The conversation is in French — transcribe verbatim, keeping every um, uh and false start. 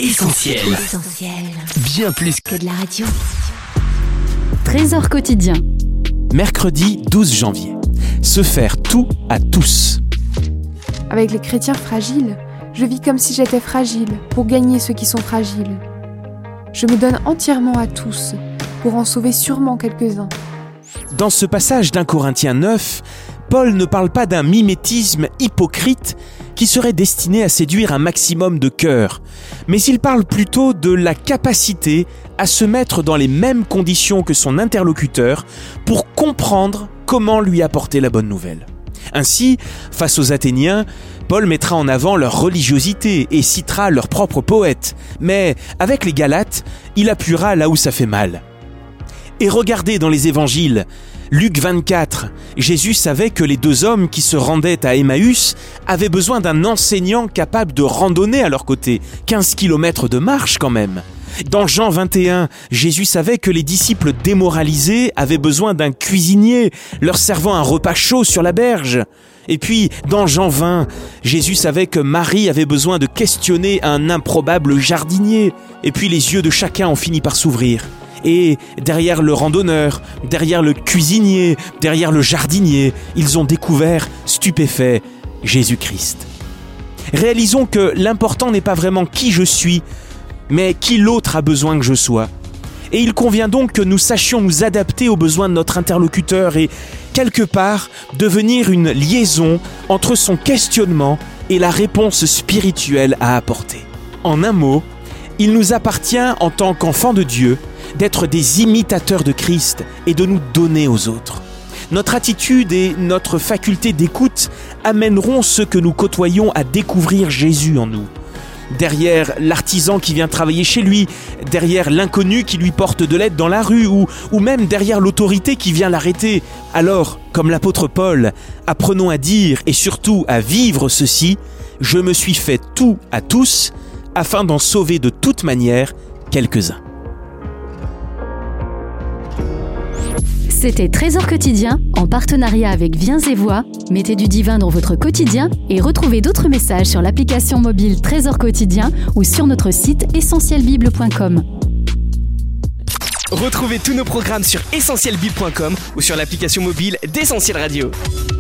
Essentiel. Essentiel. Bien plus Que de la radio. Trésor quotidien. Mercredi douze janvier. Se faire tout à tous. Avec les chrétiens fragiles, je vis comme si j'étais fragile pour gagner ceux qui sont fragiles. Je me donne entièrement à tous pour en sauver sûrement quelques-uns. Dans ce passage d'un Corinthiens neuf, Paul ne parle pas d'un mimétisme hypocrite qui serait destiné à séduire un maximum de cœurs, mais il parle plutôt de la capacité à se mettre dans les mêmes conditions que son interlocuteur pour comprendre comment lui apporter la bonne nouvelle. Ainsi, face aux Athéniens, Paul mettra en avant leur religiosité et citera leurs propres poètes, mais avec les Galates, il appuiera là où ça fait mal. Et regardez dans les évangiles, Luc vingt-quatre, Jésus savait que les deux hommes qui se rendaient à Emmaüs avaient besoin d'un enseignant capable de randonner à leur côté, quinze kilomètres de marche quand même. Dans Jean vingt et un, Jésus savait que les disciples démoralisés avaient besoin d'un cuisinier, leur servant un repas chaud sur la berge. Et puis, dans Jean vingt, Jésus savait que Marie avait besoin de questionner un improbable jardinier. Et puis les yeux de chacun ont fini par s'ouvrir. Et derrière le randonneur, derrière le cuisinier, derrière le jardinier, ils ont découvert, stupéfaits, Jésus-Christ. Réalisons que l'important n'est pas vraiment qui je suis, mais qui l'autre a besoin que je sois. Et il convient donc que nous sachions nous adapter aux besoins de notre interlocuteur et, quelque part, devenir une liaison entre son questionnement et la réponse spirituelle à apporter. En un mot, il nous appartient, en tant qu'enfants de Dieu, d'être des imitateurs de Christ et de nous donner aux autres. Notre attitude et notre faculté d'écoute amèneront ceux que nous côtoyons à découvrir Jésus en nous. Derrière l'artisan qui vient travailler chez lui, derrière l'inconnu qui lui porte de l'aide dans la rue ou, ou même derrière l'autorité qui vient l'arrêter. Alors, comme l'apôtre Paul, apprenons à dire et surtout à vivre ceci, « Je me suis fait tout à tous » afin d'en sauver de toute manière quelques-uns. C'était Trésor quotidien en partenariat avec Viens et Voix. Mettez du divin dans votre quotidien et retrouvez d'autres messages sur l'application mobile Trésor quotidien ou sur notre site essentiel bible point com. Retrouvez tous nos programmes sur essentiel bible point com ou sur l'application mobile d'Essentiel Radio.